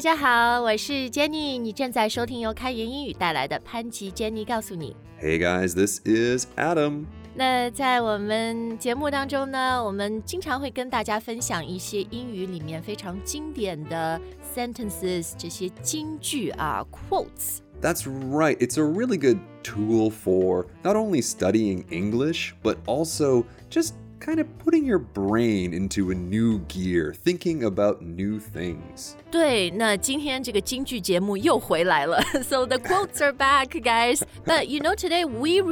大家好，我是 Jenny， 你正在收听由开言英语带来的潘吉 Jenny 告诉你。 Hey guys, this is Adam. 那在我们节目当中呢，我们经常会跟大家分享一些英语里面非常经典的 sentences， 这些金句啊 quotes。That's right. It's a really good tool for not only studying English, but also just kind of putting your brain into a new gear, thinking about new things. 对，那今天这个京剧节目又回来了。So the quotes are back, guys. But you know, today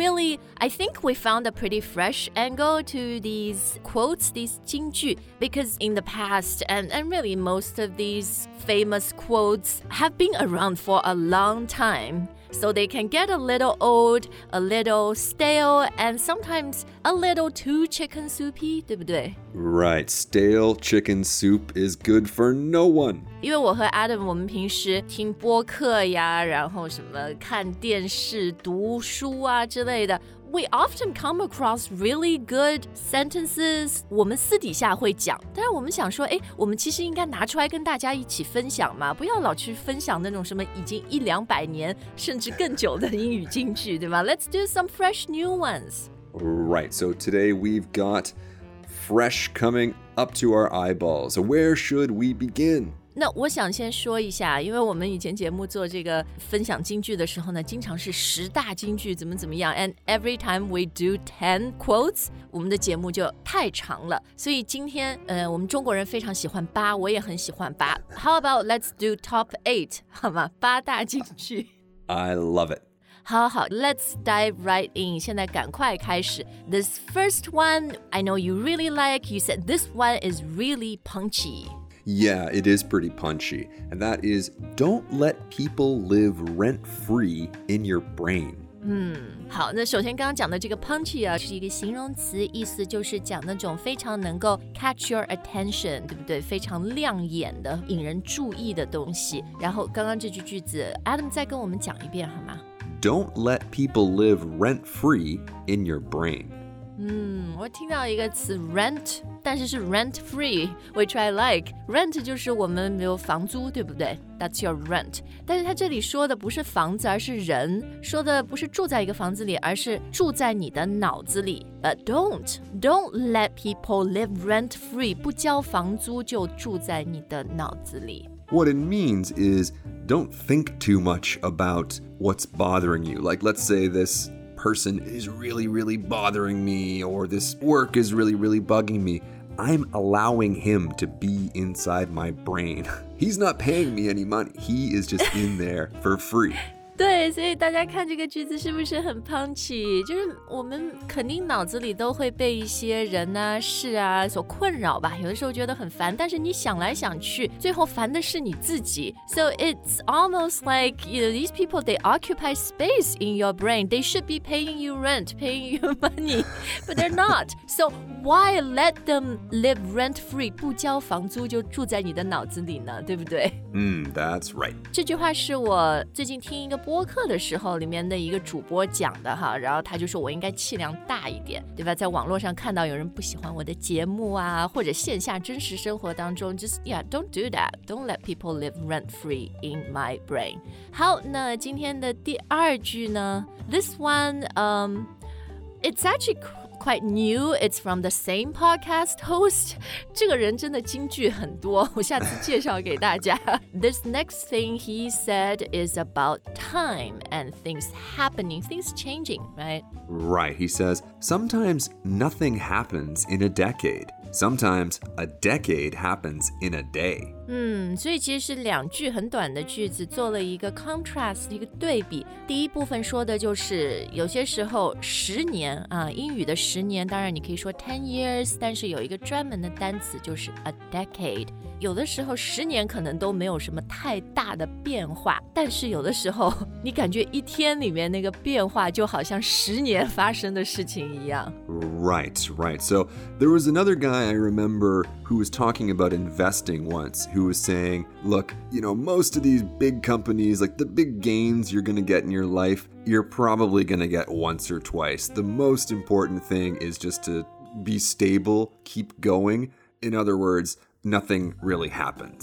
I think we found a pretty fresh angle to these quotes, these 京剧, because in the past, and really most of these famous quotes have been around for a long time.So they can get a little old, a little stale, and sometimes a little too chicken soupy, 对不对？ Right, stale chicken soup is good for no one. 因为我和 Adam 我们平时听播客呀，然后什么看电视、读书啊之类的。We often come across really good sentences. 我们私底下会讲，但是我们想说，我们其实应该拿出来跟大家一起分享嘛，不要老去分享那种什么已经100-200年甚至更久的英语金句，对吧？ Let's do some fresh new ones. Right, so today we've got fresh coming up to our eyeballs. So where should we begin? 那我想先说一下，因为我们以前节目做这个分享金句的时候呢，经常是10大金句怎么样 ，and every time we do 10 quotes， 我们的节目就太长了，所以今天我们中国人非常喜欢8，我也很喜欢8。How about let's do top 8， 好吗？8大金句。 I love it. 好 let's dive right in. 现在赶快开始。This first one, I know you really like. You said this one is really punchy.Yeah, it is pretty punchy. And that is, don't let people live rent-free in your brain. 好，那首先刚刚讲的这个 punchy 啊，是一个形容词，意思就是讲那种非常能够 catch your attention， 对不对？非常亮眼的、引人注意的东西。然后刚刚这句句子 ，Adam 再跟我们讲一遍好吗？ Don't let people live rent-free in your brain. 我听到一个词 rent， 但是是 rent free， which I like. Rent 就是我们没有房租，对不对？ That's your rent. 但是他这里说的不是房子，而是人，说的不是住在一个房子里，而是住在你的脑子里。But don't let people live rent free. 不交房租就住在你的脑子里。 What it means is don't think too much about what's bothering you. Like, let's say this person is really, really bothering me, or this work is really, really bugging me. I'm allowing him to be inside my brain. He's not paying me any money. He is just in there for free. 对，所以大家看这个句子是不是很 punchy？ 就是我们肯定脑子里都会被一些人啊、事啊所困扰吧，有的时候觉得很烦，但是你想来想去，最后烦的是你自己。So it's almost like, these people, they occupy space in your brain. They should be paying you rent, paying you money, but they're not. So why let them live rent-free? 不交房租就住在你的脑子里呢，对不对 ？That's right. 这句话是我最近听一个播客的时候里面的一个主播讲的哈，然后他就说我应该气量大一点，对吧？在网络上看到有人不喜欢我的节目啊，或者线下真实生活当中 don't do that. Don't let people live rent-free in my brain. 好，那今天的第二句呢 This one, it's actually quite new. It's from the same podcast host. 这个人真的金句很多，我下次介绍给大家。This next thing he said is about time and things happening, things changing, right? Right. He says, sometimes nothing happens in a decade. Sometimes a decade happens in a day. 所以其实是2句很短的句子做了一个 contrast， 一个对比。第一部分说的就是有些时候10年啊，英语的10年，当然你可以说 10 years， 但是有一个专门的单词就是 a decade。有的时候10年可能都没有什么太大的变化，但是有的时候你感觉一天里面那个变化就好像10年发生的事情一样。 Right. So there was another guy I remember who was talking about investing once, who was saying, look, most of these big companies, like the big gains you're going to get in your life, you're probably going to get once or twice. The most important thing is just to be stable, keep going. In other words, nothing really happens.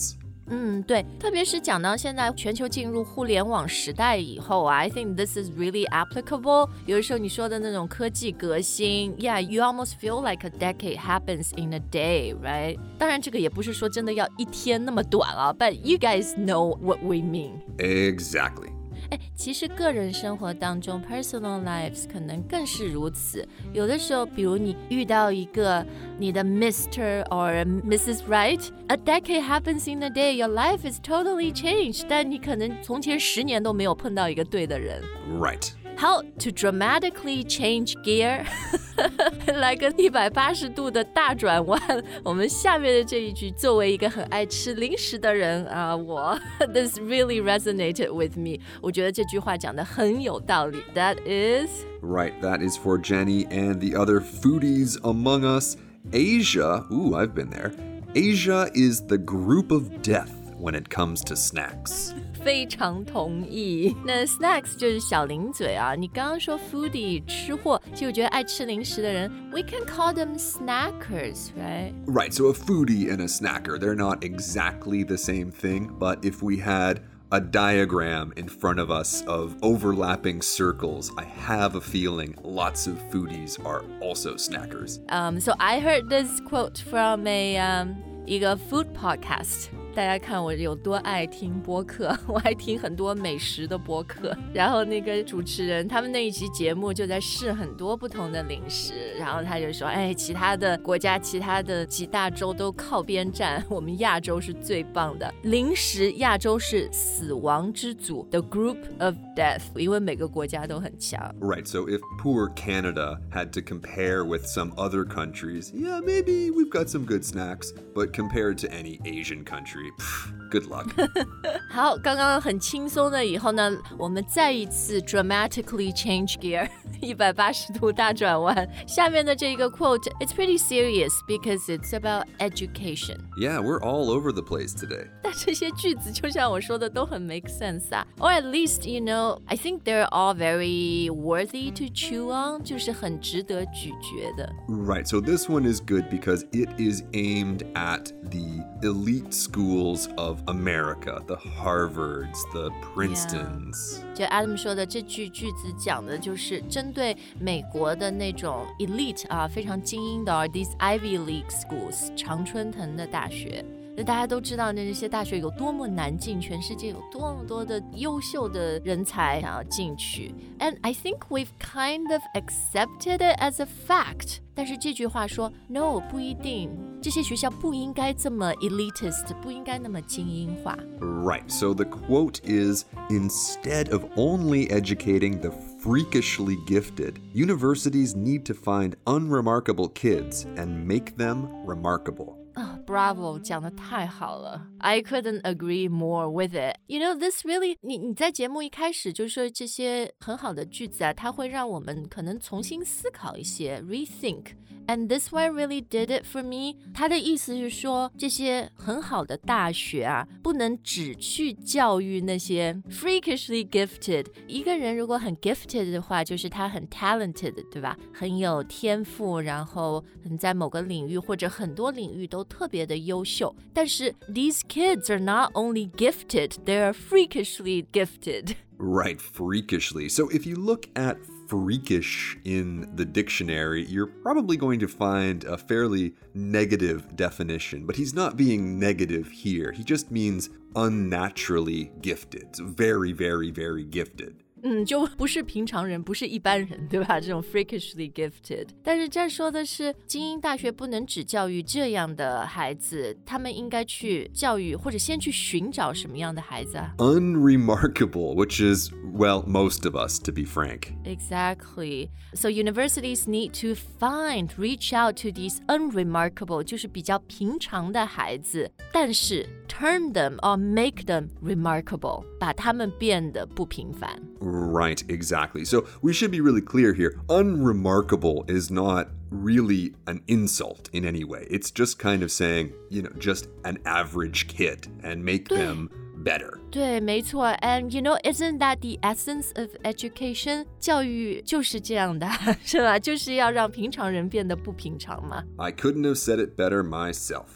对，特别是讲到现在全球进入互联网时代以后啊 I think this is really applicable. 有的时候你说的那种科技革新 Yeah, you almost feel like a decade happens in a day, right? 当然这个也不是说真的要一天那么短啊 But you guys know what we mean. Exactly. 其实个人生活当中 personal lives 可能更是如此。有的时候，比如你遇到一个你的 Mr. or Mrs. Right, a decade happens in a day. Your life is totally changed. 但你可能从前10年都没有碰到一个对的人。 Right. How to dramatically change gear 来个180度的大转弯。我们下面的这一句作为一个很爱吃零食的人我 This really resonated with me. 我觉得这句话讲得很有道理。That is Right, that is for Jenny and the other foodies among us. Asia, I've been there. Asia is the group of death when it comes to snacks. 非常同意。那 snacks 就是小零嘴啊。你刚刚说 foodie 吃货，其实我觉得爱吃零食的人 we can call them snackers, right? Right, so a foodie and a snacker, they're not exactly the same thing, but if we had a diagram in front of us of overlapping circles, I have a feeling lots of foodies are also snackers. So I heard this quote from一个 food podcast. 大家看我有多爱听播客，我爱听很多美食的播客。然后那个主持人他们那一期节目就在试很多不同的零食，然后他就说其他的国家其他的几大洲都靠边站，我们亚洲是最棒的。零食亚洲是死亡之组 The group of death 因为每个国家都很强。 Right, so if poor Canada had to compare with some other countries, yeah, maybe we've got some good snacks, but compared to any Asian country, good luck. 好，刚刚很轻松的以后呢，我们再一次 dramatically change gear 180度大转弯。下面的这个 quote it's pretty serious because it's about education. Yeah, we're all over the place today. 但这些句子就像我说的都很 make sense 啊 Or at least, you know, I think they're all very worthy to chew on 就是很值得咀嚼的。 Right, so this one is good because it is aimed at the elite schools of America, the Harvards, the Princetons. 就 Adam 说的这句句子讲的就是针对美国的那种 elite 非常精英的these Ivy League schools 常春藤的大学。那大家都知道那些大学有多么难进，全世界有多么多的优秀的人才想要进去。And I think we've kind of accepted it as a fact. 但是这句话说 No, 不一定，这些学校不应该这么 elitist， 不应该那么精英化。 Right, so the quote is, instead of only educating the freakishly gifted, universities need to find unremarkable kids and make them remarkable. Bravo 讲得太好了 I couldn't agree more with it. You know, this really 你在节目一开始就说这些很好的句子啊，它会让我们可能重新思考一些 rethink. And this one really did it for me. 他的意思是说，这些很好的大学啊，不能只去教育那些 freakishly gifted. 一个人如果很 gifted 的话，就是他很 talented, 对吧？很有天赋，然后在某个领域或者很多领域都特别的优秀。但是 these kids are not only gifted, they are freakishly gifted. Right, freakishly. So if you look at freakish in the dictionary, you're probably going to find a fairly negative definition, but he's not being negative here. He just means unnaturally gifted. So very, very, very gifted. 就不是平常人，不是一般人，对吧？这种 freakishly gifted。但是这说的是精英大学不能只教育这样的孩子，他们应该去教育或者先去寻找什么样的孩子啊 Unremarkable, which is, well, most of us, to be frank. Exactly. So universities need to reach out to these unremarkable, 就是比较平常的孩子，但是 turn them or make them remarkable, 把他们变得不平凡。 Right, exactly. So we should be really clear here. Unremarkable is not really an insult in any way. It's just kind of saying, you know, just an average kid and make them better. 对，没错。And you know, isn't that the essence of education? 教育就是这样的，是吧？就是要让平常人变得不平常嘛。 I couldn't have said it better myself.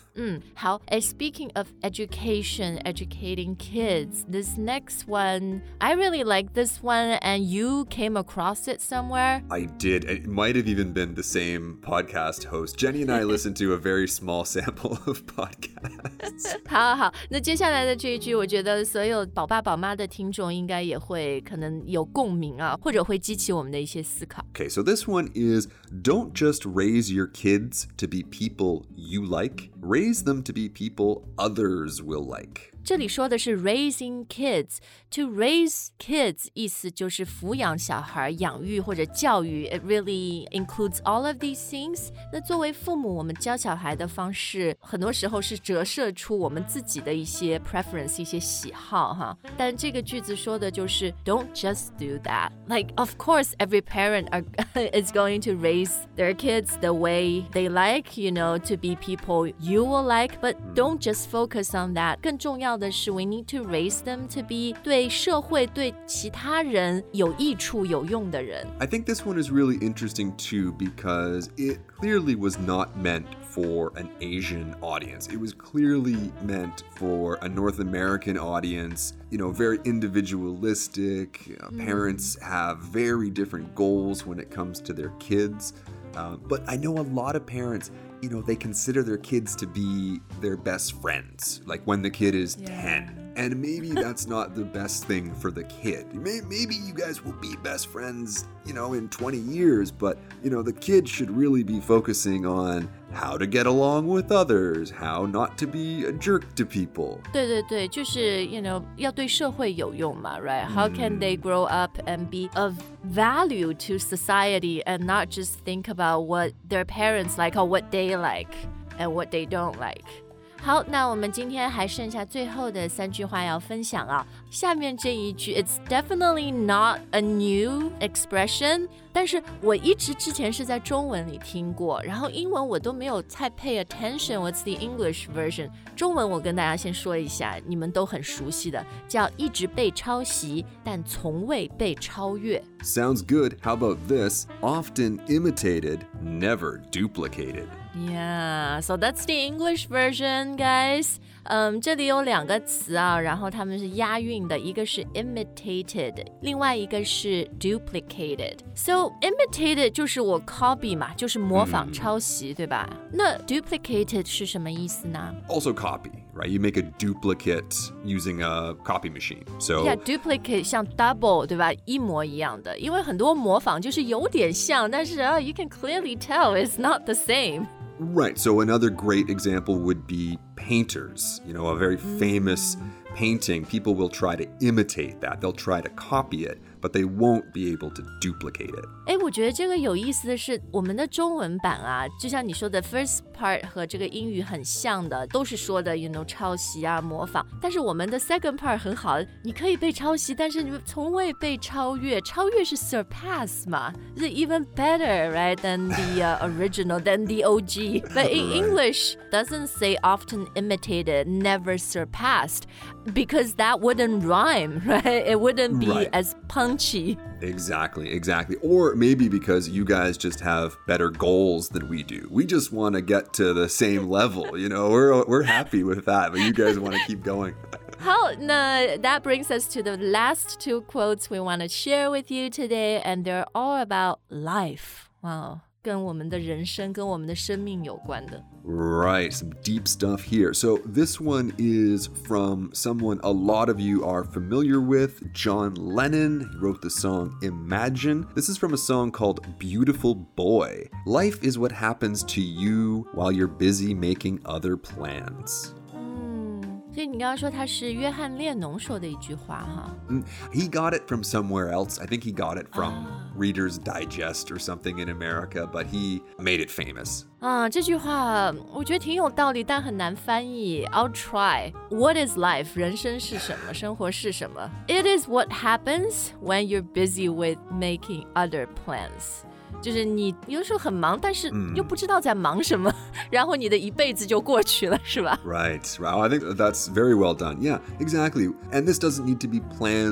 好。Speaking of education, educating kids, this next one, I really like this one, and you came across it somewhere. I did. It might have even been the same podcast host. Jenny and I listened to a very small sample of podcasts. 好，那接下来的这一句，我觉得所有宝爸宝妈的听众应该也会可能有共鸣啊，或者会激起我们的一些思考。 Okay, so this one is, don't just raise your kids to be people you like, raise them to be people others will like. 这里说的是 raising kids. To raise kids 意思就是抚养小孩、养育或者教育。It really includes all of these things. 那作为父母，我们教小孩的方式，很多时候是折射出我们自己的一些 preference, 一些喜好哈。但这个句子说的就是 don't just do that. Like, of course, every parent is going to raise their kids the way they like, you know, to be people you will like, but don't just focus on that. 更重要的是 we need to raise them to be 对社会对其他人有益处有用的人。 I think this one is really interesting too because it clearly was not meant for an Asian audience. It was clearly meant for a North American audience, you know, very individualistic. Parents have very different goals when it comes to their kids. But I know a lot of parents, you know, they consider their kids to be their best friends, like when the kid is 10. And maybe that's not the best thing for the kid. Maybe you guys will be best friends, you know, in 20 years, but, you know, the kid should really be focusing on how to get along with others, how not to be a jerk to people. 对，就是 you know 要对社会有用嘛 right? How can they grow up and be of value to society and not just think about what their parents like or what they like and what they don't like? 好，那我们今天还剩下最后的3句话要分享啊。下面这一句 It's definitely not a new expression， 但是我一直之前是在中文里听过，然后英文我都没有太 pay attention. What's the English version？ 中文我跟大家先说一下，你们都很熟悉的，叫一直被抄袭，但从未被超越。 Sounds good. How about this? Often imitated, never duplicated. Yeah, so that's the English version, guys. 这里有2个词啊，然后它们是押韵的，一个是 imitated， 另外一个是 duplicated. So imitated 就是我 copy 嘛，就是模仿抄袭，对吧？那 duplicated 是什么意思呢？ Also copy, right? You make a duplicate using a copy machine. So Yeah, duplicate 像 double 对吧？一模一样的，因为很多模仿就是有点像，但是you can clearly tell it's not the same. Right, so another great example would be painters. You know, a very famous painting, people will try to imitate that. They'll try to copy it, but they won't be able to duplicate it. 我觉得这个有意思的是，我们的中文版啊，就像你说的 first part 和这个英语很像的，都是说的 you know 抄袭啊模仿，但是我们的 second part 很好，你可以被抄袭，但是你们从未被超越，超越是 surpass 嘛，是 even better right than the original than the OG. But in English doesn't say often imitated, never surpassed, because that wouldn't rhyme, right? It wouldn't be as punchy. Exactly. Or maybe because you guys just have better goals than we do. We just want to get to the same level, you know. We're happy with that, but you guys want to keep going. 好，那 that brings us to the last 2 quotes we want to share with you today, and they're all about life. Wow. 跟我们的人生跟我们的生命有关的。 Right, some deep stuff here. So this one is from someone a lot of you are familiar with, John Lennon. He wrote the song Imagine. This is from a song called Beautiful Boy. Life is what happens to you while you're busy making other plans. 所以你刚刚说他是约翰列侬说的一句话哈。 He got it from somewhere else. I think he got it from Reader's Digest or something in America, but he made it famous. 这句话我觉得挺有道理，但很难翻译。I'll try. What is life? 人生是什么？生活是什么？ It is what happens when you're busy with making other plans. 就是你有时候很忙，但是又不知道在忙什么，然后你的一辈子就过去了，是吧？ Right. Wow, I think that's very well done. Yeah, exactly. And this doesn't need to be plans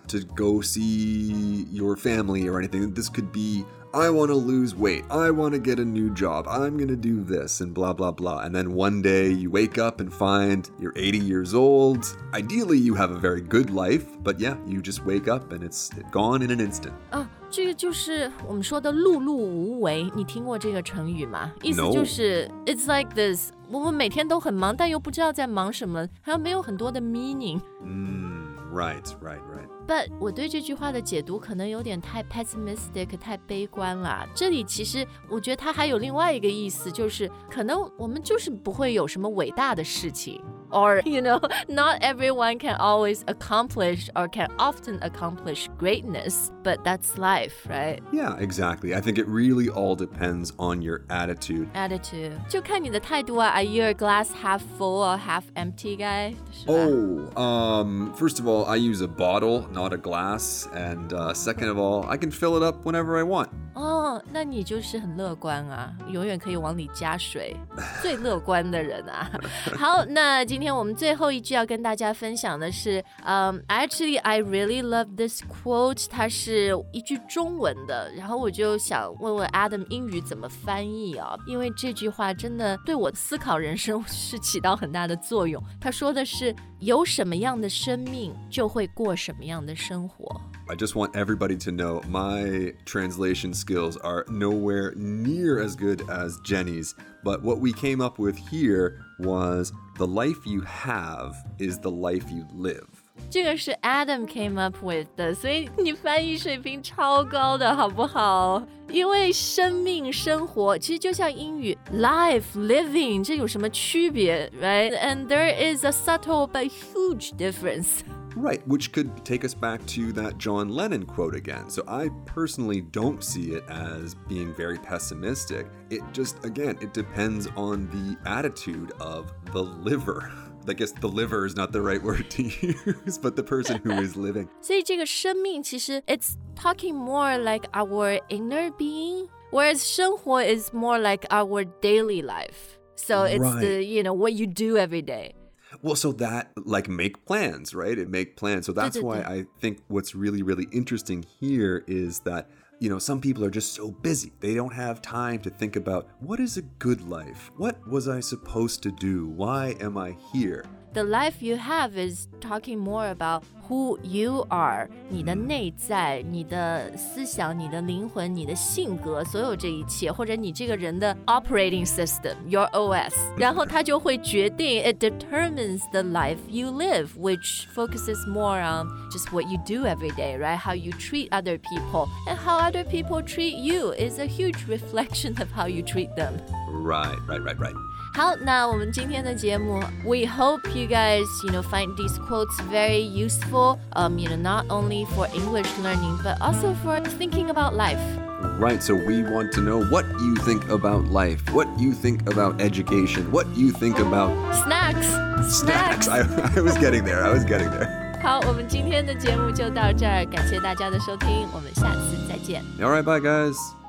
to go see your family or anything. This could be, I want to lose weight. I want to get a new job. I'm going to do this and blah, blah, blah. And then one day you wake up and find you're 80 years old. Ideally, you have a very good life. But yeah, you just wake up and it's gone in an instant. 这个就是我们说的碌碌无为，你听过这个成语吗？意思就是 It's like this， 我们每天都很忙，但又不知道在忙什么，还有没有很多的 meaning。 Right. But 我对这句话的解读可能有点太 pessimistic， 太悲观了。这里其实我觉得它还有另外一个意思，就是可能我们就是不会有什么伟大的事情。Or, not everyone can always accomplish or can often accomplish greatness, but that's life, right? Yeah, exactly. I think it really all depends on your attitude. Attitude. 就看你的态度啊。Are you a glass half full or half empty guy? First of all, I use a bottle, not a glass. And second of all, I can fill it up whenever I want. 那你就是很乐观啊，永远可以往里加水，最乐观的人啊。好，那今天我们最后一句要跟大家分享的是，Actually, I really love this quote. 它是一句中文的，然后我就想问问 Adam 英语怎么翻译啊？因为这句话真的对我思考人生是起到很大的作用。他说的是，有什么样的生命，就会过什么样的生活。 I just want everybody to know my translation skills are nowhere near as good as Jenny's, but what we came up with here was the life you have is the life you live. 这个是 Adam came up with 的，所以你翻译水平超高的好不好？因为生命生活其实就像英语 life living 这有什么区别 right? And there is a subtle but huge difference. Right, which could take us back to that John Lennon quote again. So I personally don't see it as being very pessimistic. It just, again, it depends on the attitude of the liver. I guess the liver is not the right word to use, but the person who is living. 所以这个生命其实 it's talking more like our inner being, whereas 生活 is more like our daily life. So it's the, what you do every day. Well, so that, make plans, right? Make plans. So that's why I think what's really, really interesting here is that, some people are just so busy. They don't have time to think about what is a good life? What was I supposed to do? Why am I here? The life you have is talking more about who you are, 你的内在，你的思想，你的灵魂，你的性格，所有这一切，或者你这个人的 operating system, your OS. 然后它就会决定 it determines the life you live, which focuses more on just what you do every day, right? How you treat other people. And how other people treat you is a huge reflection of how you treat them. Right. 好，那我们今天的节目 we hope you guys, find these quotes very useful, not only for English learning, but also for thinking about life. Right, so we want to know what you think about life, what you think about education, what you think about... Snacks! I was getting there. 好，我们今天的节目就到这儿，感谢大家的收听，我们下次再见。 All right, bye guys.